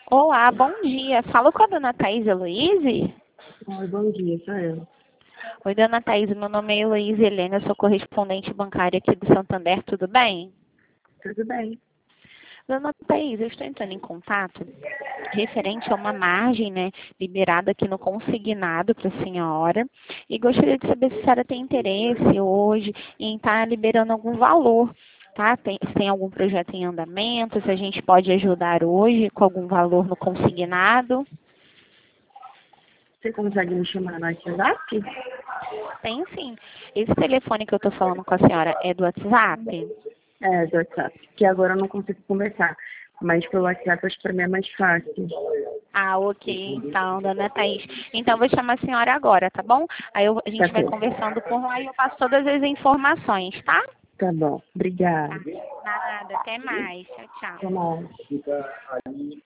Olá, bom dia. Falo com a dona Thaís Heloíse? Oi, bom dia, sou eu. Oi, dona Thaís, meu nome é Heloíse Helena, eu sou correspondente bancária aqui do Santander, tudo bem? Tudo bem? Dona Thaís, eu estou entrando em contato referente a uma margem, né, liberada aqui no consignado para a senhora e gostaria de saber se a senhora tem interesse hoje em estar liberando algum valor, tá? Se tem algum projeto em andamento, se a gente pode ajudar hoje com algum valor no consignado. Você consegue me chamar no WhatsApp? Tem sim. Esse telefone que eu estou falando com a senhora é do WhatsApp? É, do WhatsApp. Que agora eu não consigo conversar. Mas pelo WhatsApp acho que pra mim é mais fácil. Ah, ok. Então, dona Thaís. Então, eu vou chamar a senhora agora, tá bom? A Tá gente vai bom. conversando por lá e eu passo todas as informações, tá? Tá bom. Tá. Obrigada. Nada. Até mais. Tchau, Até tchau. mais.